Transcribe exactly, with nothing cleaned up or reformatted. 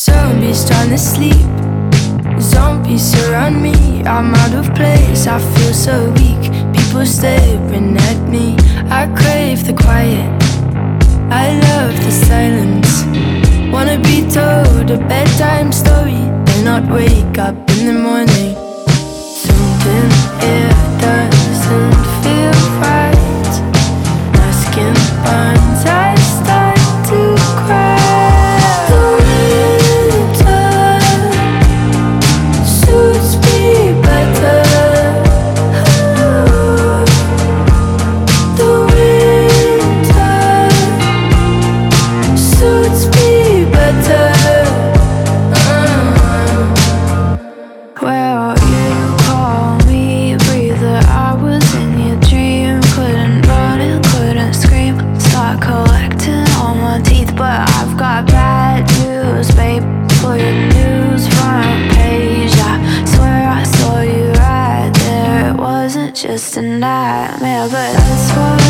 Zombies trying to sleep, zombies surround me. I'm out of place, I feel so weak. People staring at me. I crave the quiet, I love the silence. Wanna be told a bedtime story and not wake up in the morning. Something here doesn't feel right. My skin burns, I start to cry. The winter suits me better. The winter suits me better. Well, you call me breather. I was in your dream. Couldn't run and couldn't scream. Start collecting all my teeth, but I've got bad news, babe. For your news front page, I swear I saw you right there. It wasn't just a nightmare, but that's what